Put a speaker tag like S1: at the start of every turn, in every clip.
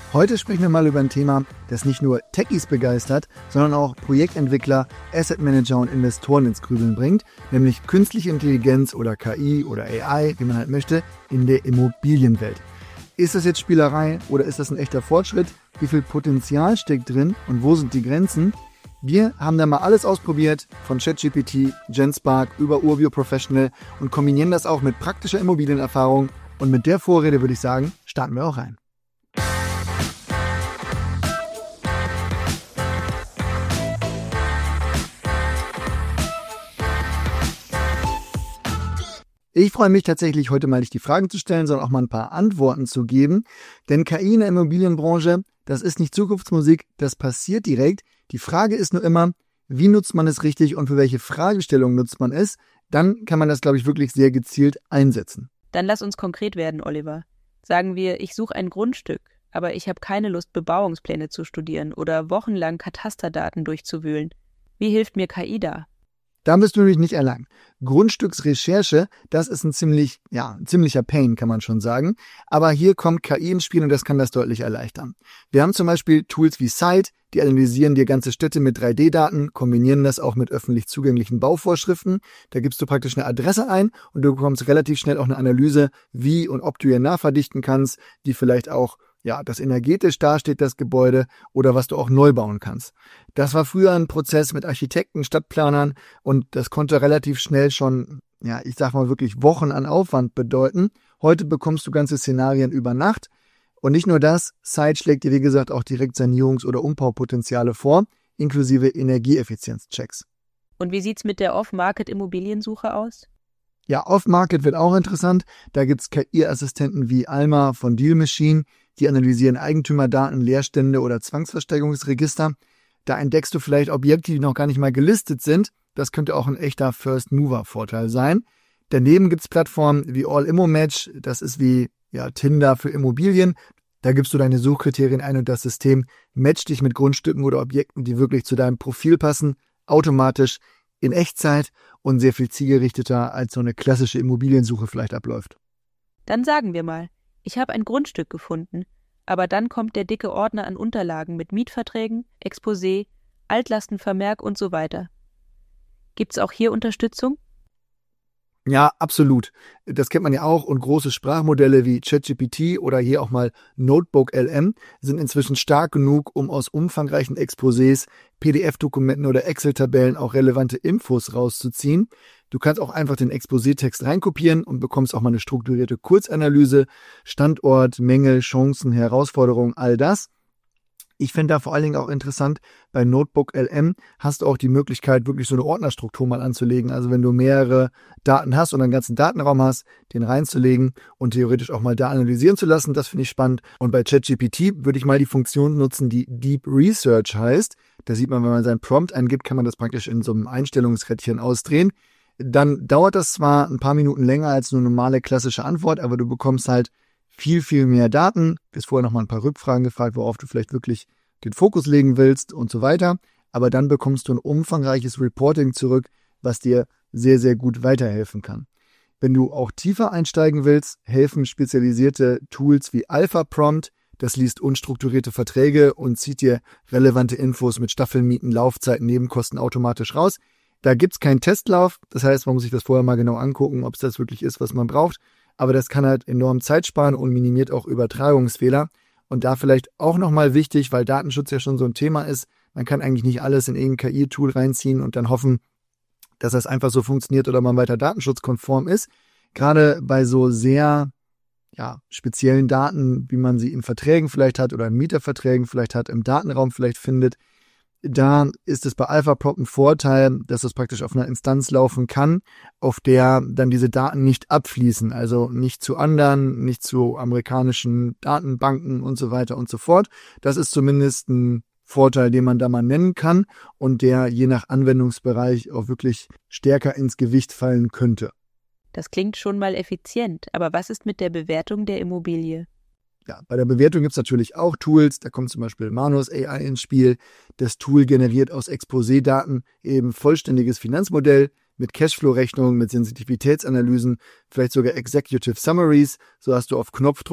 S1: Heute sprechen wir mal über ein Thema, das nicht nur Techies begeistert, sondern auch Projektentwickler, Asset Manager und Investoren ins Grübeln bringt, nämlich künstliche Intelligenz oder KI oder AI, wie man halt möchte, in der Immobilienwelt. Ist das jetzt Spielerei oder ist das ein echter Fortschritt? Wie viel Potenzial steckt drin und wo sind die Grenzen? Wir haben da mal alles ausprobiert, von ChatGPT, Genspark über Urbio Professional und kombinieren das auch mit praktischer Immobilienerfahrung. Und mit der Vorrede würde ich sagen, starten wir auch rein. Ich freue mich tatsächlich, heute mal nicht die Fragen zu stellen, sondern auch mal ein paar Antworten zu geben. Denn KI in der Immobilienbranche, das ist nicht Zukunftsmusik, das passiert direkt. Die Frage ist nur immer, wie nutzt man es richtig und für welche Fragestellung nutzt man es? Dann kann man das, glaube ich, wirklich sehr gezielt einsetzen.
S2: Dann lass uns konkret werden, Oliver. Sagen wir, ich suche ein Grundstück, aber ich habe keine Lust, Bebauungspläne zu studieren oder wochenlang Katasterdaten durchzuwühlen. Wie hilft mir KI da?
S1: Da bist du nämlich nicht allein. Grundstücksrecherche, das ist ein ziemlicher Pain, kann man schon sagen. Aber hier kommt KI ins Spiel und das kann das deutlich erleichtern. Wir haben zum Beispiel Tools wie Site, die analysieren dir ganze Städte mit 3D-Daten, kombinieren das auch mit öffentlich zugänglichen Bauvorschriften. Da gibst du praktisch eine Adresse ein und du bekommst relativ schnell auch eine Analyse, wie und ob du hier nachverdichten kannst, wie vielleicht auch das energetisch dasteht, das Gebäude, oder was du auch neu bauen kannst. Das war früher ein Prozess mit Architekten, Stadtplanern und das konnte relativ schnell schon, wirklich Wochen an Aufwand bedeuten. Heute bekommst du ganze Szenarien über Nacht und nicht nur das, Site schlägt dir wie gesagt auch direkt Sanierungs- oder Umbaupotenziale vor, inklusive Energieeffizienzchecks.
S2: Und wie sieht's mit der Off-Market-Immobiliensuche aus?
S1: Ja, Off-Market wird auch interessant. Da gibt's KI-Assistenten wie Alma von Deal Machine, die analysieren Eigentümerdaten, Leerstände oder Zwangsversteigerungsregister. Da entdeckst du vielleicht Objekte, die noch gar nicht mal gelistet sind. Das könnte auch ein echter First-Mover-Vorteil sein. Daneben gibt's Plattformen wie All-Immo-Match. Das ist wie Tinder für Immobilien. Da gibst du deine Suchkriterien ein und das System matcht dich mit Grundstücken oder Objekten, die wirklich zu deinem Profil passen, automatisch in Echtzeit und sehr viel zielgerichteter, als so eine klassische Immobiliensuche vielleicht abläuft.
S2: Dann sagen wir mal, ich habe ein Grundstück gefunden, aber dann kommt der dicke Ordner an Unterlagen mit Mietverträgen, Exposé, Altlastenvermerk und so weiter. Gibt's auch hier Unterstützung?
S1: Ja, absolut. Das kennt man ja auch und große Sprachmodelle wie ChatGPT oder hier auch mal Notebook LM sind inzwischen stark genug, um aus umfangreichen Exposés, PDF-Dokumenten oder Excel-Tabellen auch relevante Infos rauszuziehen. Du kannst auch einfach den Exposé-Text reinkopieren und bekommst auch mal eine strukturierte Kurzanalyse, Standort, Mängel, Chancen, Herausforderungen, all das. Ich finde da vor allen Dingen auch interessant, bei Notebook LM hast du auch die Möglichkeit, wirklich so eine Ordnerstruktur mal anzulegen. Also wenn du mehrere Daten hast und einen ganzen Datenraum hast, den reinzulegen und theoretisch auch mal da analysieren zu lassen, das finde ich spannend. Und bei ChatGPT würde ich mal die Funktion nutzen, die Deep Research heißt. Da sieht man, wenn man seinen Prompt eingibt, kann man das praktisch in so einem Einstellungsrädchen ausdrehen. Dann dauert das zwar ein paar Minuten länger als eine normale klassische Antwort, aber du bekommst halt viel, viel mehr Daten. Du wirst vorher nochmal ein paar Rückfragen gefragt, worauf du vielleicht wirklich den Fokus legen willst und so weiter. Aber dann bekommst du ein umfangreiches Reporting zurück, was dir sehr, sehr gut weiterhelfen kann. Wenn du auch tiefer einsteigen willst, helfen spezialisierte Tools wie Alpha Prompt. Das liest unstrukturierte Verträge und zieht dir relevante Infos mit Staffelmieten, Laufzeiten, Nebenkosten automatisch raus. Da gibt's keinen Testlauf. Das heißt, man muss sich das vorher mal genau angucken, ob es das wirklich ist, was man braucht. Aber das kann halt enorm Zeit sparen und minimiert auch Übertragungsfehler. Und da vielleicht auch nochmal wichtig, weil Datenschutz ja schon so ein Thema ist, man kann eigentlich nicht alles in irgendein KI-Tool reinziehen und dann hoffen, dass das einfach so funktioniert oder man weiter datenschutzkonform ist. Gerade bei so sehr speziellen Daten, wie man sie in Verträgen vielleicht hat oder in Mieterverträgen vielleicht hat, im Datenraum vielleicht findet, da ist es bei AlphaPrompt ein Vorteil, dass es praktisch auf einer Instanz laufen kann, auf der dann diese Daten nicht abfließen, also nicht zu anderen, nicht zu amerikanischen Datenbanken und so weiter und so fort. Das ist zumindest ein Vorteil, den man da mal nennen kann und der je nach Anwendungsbereich auch wirklich stärker ins Gewicht fallen könnte.
S2: Das klingt schon mal effizient, aber was ist mit der Bewertung der Immobilie?
S1: Ja, bei der Bewertung gibt es natürlich auch Tools, da kommt zum Beispiel Manus AI ins Spiel. Das Tool generiert aus Exposé-Daten eben vollständiges Finanzmodell mit Cashflow-Rechnungen, mit Sensitivitätsanalysen, vielleicht sogar Executive Summaries. So hast du auf Knopfdruck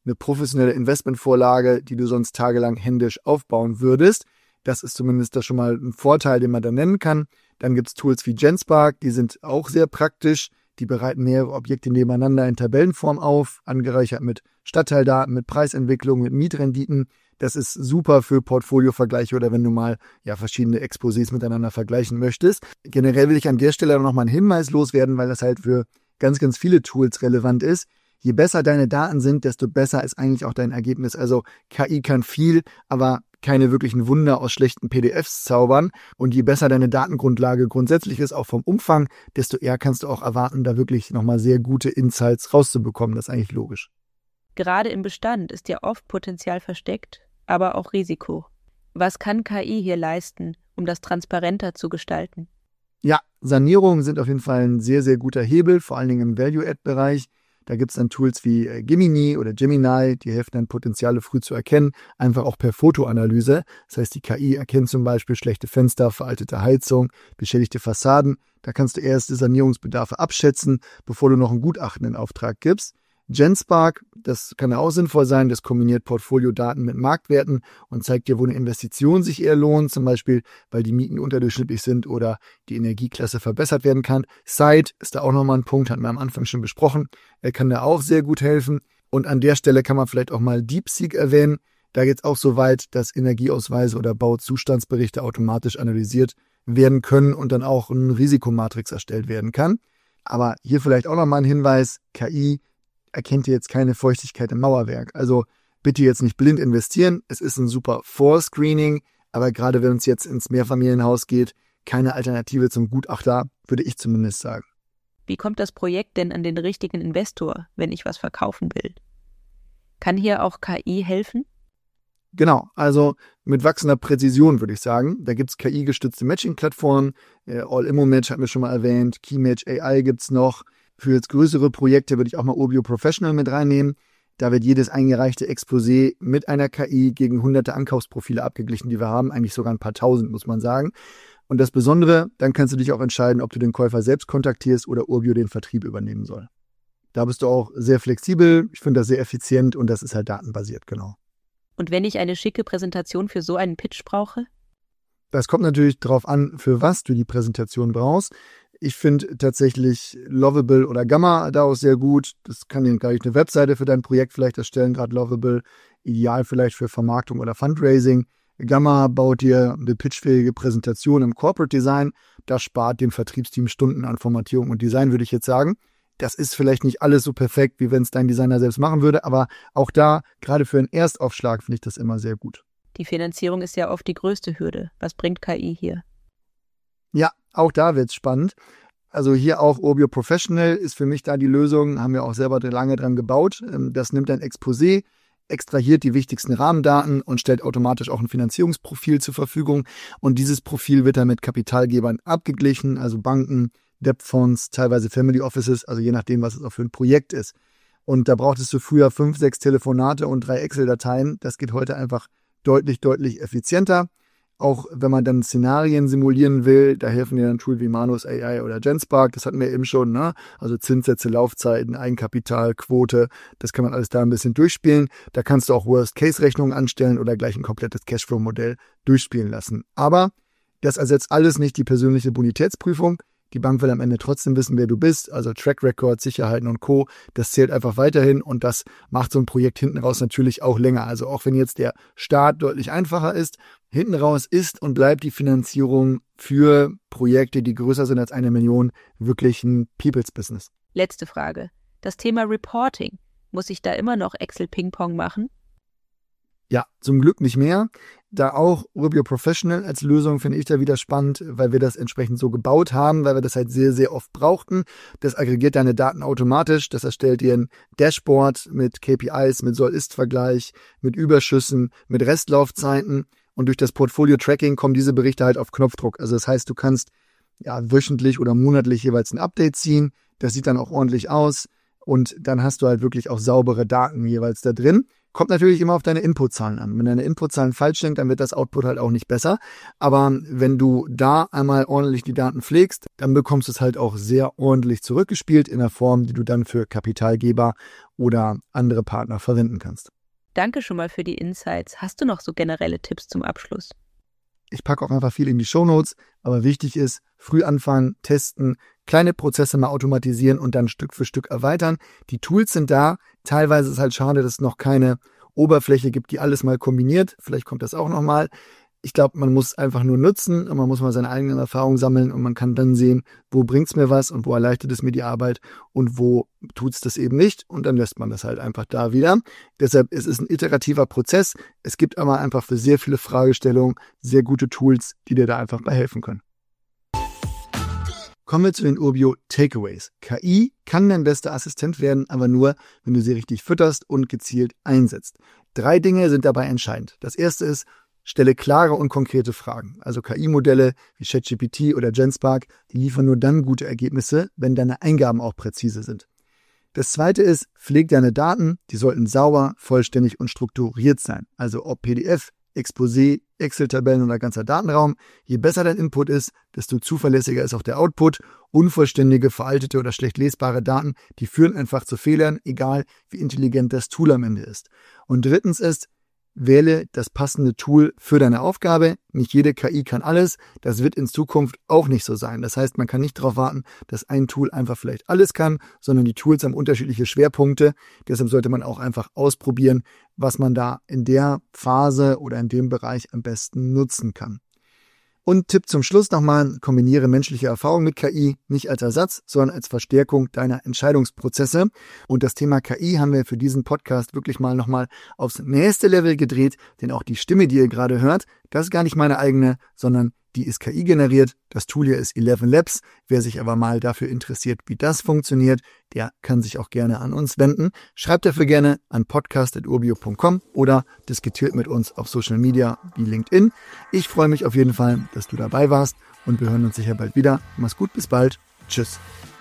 S1: eine professionelle Investmentvorlage, die du sonst tagelang händisch aufbauen würdest. Das ist zumindest da schon mal ein Vorteil, den man da nennen kann. Dann gibt es Tools wie Genspark, die sind auch sehr praktisch. Die bereiten mehrere Objekte nebeneinander in Tabellenform auf, angereichert mit Stadtteildaten, mit Preisentwicklung, mit Mietrenditen. Das ist super für Portfoliovergleiche oder wenn du mal verschiedene Exposés miteinander vergleichen möchtest. Generell will ich an der Stelle noch mal einen Hinweis loswerden, weil das halt für ganz, ganz viele Tools relevant ist. Je besser deine Daten sind, desto besser ist eigentlich auch dein Ergebnis. Also KI kann viel, aber keine wirklichen Wunder aus schlechten PDFs zaubern. Und je besser deine Datengrundlage grundsätzlich ist, auch vom Umfang, desto eher kannst du auch erwarten, da wirklich nochmal sehr gute Insights rauszubekommen. Das ist eigentlich logisch.
S2: Gerade im Bestand ist ja oft Potenzial versteckt, aber auch Risiko. Was kann KI hier leisten, um das transparenter zu gestalten?
S1: Ja, Sanierungen sind auf jeden Fall ein sehr, sehr guter Hebel, vor allen Dingen im Value-Add-Bereich. Da gibt es dann Tools wie Gemini oder Gemini, die helfen dann Potenziale früh zu erkennen, einfach auch per Fotoanalyse. Das heißt, die KI erkennt zum Beispiel schlechte Fenster, veraltete Heizung, beschädigte Fassaden. Da kannst du erst die Sanierungsbedarfe abschätzen, bevor du noch ein Gutachten in Auftrag gibst. Genspark, das kann ja auch sinnvoll sein, das kombiniert Portfoliodaten mit Marktwerten und zeigt dir, wo eine Investition sich eher lohnt, zum Beispiel, weil die Mieten unterdurchschnittlich sind oder die Energieklasse verbessert werden kann. Site ist da auch nochmal ein Punkt, hatten wir am Anfang schon besprochen. Er kann da auch sehr gut helfen. Und an der Stelle kann man vielleicht auch mal DeepSeek erwähnen. Da geht es auch so weit, dass Energieausweise oder Bauzustandsberichte automatisch analysiert werden können und dann auch eine Risikomatrix erstellt werden kann. Aber hier vielleicht auch nochmal ein Hinweis, KI erkennt ihr jetzt keine Feuchtigkeit im Mauerwerk. Also bitte jetzt nicht blind investieren. Es ist ein super Vorscreening, aber gerade wenn es jetzt ins Mehrfamilienhaus geht, keine Alternative zum Gutachter, würde ich zumindest sagen.
S2: Wie kommt das Projekt denn an den richtigen Investor, wenn ich was verkaufen will? Kann hier auch KI helfen?
S1: Genau, also mit wachsender Präzision würde ich sagen. Da gibt es KI-gestützte Matching-Plattformen. All-Immo-Match hatten wir schon mal erwähnt. Keymatch AI gibt es noch. Für jetzt größere Projekte würde ich auch mal Urbio Professional mit reinnehmen. Da wird jedes eingereichte Exposé mit einer KI gegen hunderte Ankaufsprofile abgeglichen, die wir haben. Eigentlich sogar ein paar tausend, muss man sagen. Und das Besondere, dann kannst du dich auch entscheiden, ob du den Käufer selbst kontaktierst oder Urbio den Vertrieb übernehmen soll. Da bist du auch sehr flexibel. Ich finde das sehr effizient und das ist halt datenbasiert, genau.
S2: Und wenn ich eine schicke Präsentation für so einen Pitch brauche?
S1: Das kommt natürlich darauf an, für was du die Präsentation brauchst. Ich finde tatsächlich Lovable oder Gamma da auch sehr gut. Das kann dir gleich eine Webseite für dein Projekt vielleicht erstellen, gerade Lovable. Ideal vielleicht für Vermarktung oder Fundraising. Gamma baut dir eine pitchfähige Präsentation im Corporate Design. Das spart dem Vertriebsteam Stunden an Formatierung und Design, würde ich jetzt sagen. Das ist vielleicht nicht alles so perfekt, wie wenn es dein Designer selbst machen würde, aber auch da, gerade für einen Erstaufschlag, finde ich das immer sehr gut.
S2: Die Finanzierung ist ja oft die größte Hürde. Was bringt KI hier?
S1: Ja, auch da wird's spannend. Also hier auch Urbio Professional ist für mich da die Lösung, haben wir auch selber lange dran gebaut. Das nimmt ein Exposé, extrahiert die wichtigsten Rahmendaten und stellt automatisch auch ein Finanzierungsprofil zur Verfügung. Und dieses Profil wird dann mit Kapitalgebern abgeglichen, also Banken, Debtfonds, teilweise Family Offices, also je nachdem, was es auch für ein Projekt ist. Und da brauchtest du früher 5, 6 Telefonate und 3 Excel-Dateien. Das geht heute einfach deutlich, deutlich effizienter. Auch wenn man dann Szenarien simulieren will, da helfen dir dann Tools wie Manus AI oder Genspark, das hatten wir eben schon, ne? Also Zinssätze, Laufzeiten, Eigenkapital, Quote, das kann man alles da ein bisschen durchspielen. Da kannst du auch Worst-Case-Rechnungen anstellen oder gleich ein komplettes Cashflow-Modell durchspielen lassen. Aber das ersetzt alles nicht die persönliche Bonitätsprüfung. Die Bank will am Ende trotzdem wissen, wer du bist, also Track Record, Sicherheiten und Co. Das zählt einfach weiterhin und das macht so ein Projekt hinten raus natürlich auch länger. Also auch wenn jetzt der Start deutlich einfacher ist, hinten raus ist und bleibt die Finanzierung für Projekte, die größer sind als 1 Million, wirklich ein People's Business.
S2: Letzte Frage. Das Thema Reporting. Muss ich da immer noch Excel-Ping-Pong machen?
S1: Ja, zum Glück nicht mehr. Da auch Urbio Professional als Lösung finde ich da wieder spannend, weil wir das entsprechend so gebaut haben, weil wir das halt sehr, sehr oft brauchten. Das aggregiert deine Daten automatisch. Das erstellt dir ein Dashboard mit KPIs, mit Soll-Ist-Vergleich, mit Überschüssen, mit Restlaufzeiten. Und durch das Portfolio-Tracking kommen diese Berichte halt auf Knopfdruck. Also das heißt, du kannst wöchentlich oder monatlich jeweils ein Update ziehen. Das sieht dann auch ordentlich aus. Und dann hast du halt wirklich auch saubere Daten jeweils da drin. Kommt natürlich immer auf deine Inputzahlen an. Wenn deine Inputzahlen falsch sind, dann wird das Output halt auch nicht besser. Aber wenn du da einmal ordentlich die Daten pflegst, dann bekommst du es halt auch sehr ordentlich zurückgespielt in der Form, die du dann für Kapitalgeber oder andere Partner verwenden kannst.
S2: Danke schon mal für die Insights. Hast du noch so generelle Tipps zum Abschluss?
S1: Ich packe auch einfach viel in die Shownotes, aber wichtig ist, früh anfangen, testen, kleine Prozesse mal automatisieren und dann Stück für Stück erweitern. Die Tools sind da. Teilweise ist es halt schade, dass es noch keine Oberfläche gibt, die alles mal kombiniert. Vielleicht kommt das auch nochmal. Ich glaube, man muss einfach nur nutzen und man muss mal seine eigenen Erfahrungen sammeln und man kann dann sehen, wo bringt's mir was und wo erleichtert es mir die Arbeit und wo tut's das eben nicht und dann lässt man das halt einfach da wieder. Deshalb, es ist ein iterativer Prozess. Es gibt aber einfach für sehr viele Fragestellungen sehr gute Tools, die dir da einfach bei helfen können. Kommen wir zu den Urbio Takeaways. KI kann dein bester Assistent werden, aber nur, wenn du sie richtig fütterst und gezielt einsetzt. 3 Dinge sind dabei entscheidend. Das erste ist, stelle klare und konkrete Fragen. Also KI-Modelle wie ChatGPT oder Genspark, die liefern nur dann gute Ergebnisse, wenn deine Eingaben auch präzise sind. Das zweite ist, pfleg deine Daten, die sollten sauber, vollständig und strukturiert sein. Also ob PDF, Exposé, Excel-Tabellen oder ganzer Datenraum. Je besser dein Input ist, desto zuverlässiger ist auch der Output. Unvollständige, veraltete oder schlecht lesbare Daten, die führen einfach zu Fehlern, egal wie intelligent das Tool am Ende ist. Und drittens ist, wähle das passende Tool für deine Aufgabe. Nicht jede KI kann alles. Das wird in Zukunft auch nicht so sein. Das heißt, man kann nicht darauf warten, dass ein Tool einfach vielleicht alles kann, sondern die Tools haben unterschiedliche Schwerpunkte. Deshalb sollte man auch einfach ausprobieren, was man da in der Phase oder in dem Bereich am besten nutzen kann. Und Tipp zum Schluss nochmal, kombiniere menschliche Erfahrung mit KI, nicht als Ersatz, sondern als Verstärkung deiner Entscheidungsprozesse. Und das Thema KI haben wir für diesen Podcast wirklich mal nochmal aufs nächste Level gedreht, denn auch die Stimme, die ihr gerade hört, das ist gar nicht meine eigene, sondern die ist KI generiert. Das Tool hier ist 11 Labs. Wer sich aber mal dafür interessiert, wie das funktioniert, der kann sich auch gerne an uns wenden. Schreibt dafür gerne an podcast@urbio.com oder diskutiert mit uns auf Social Media wie LinkedIn. Ich freue mich auf jeden Fall, dass du dabei warst und wir hören uns sicher bald wieder. Mach's gut, bis bald. Tschüss.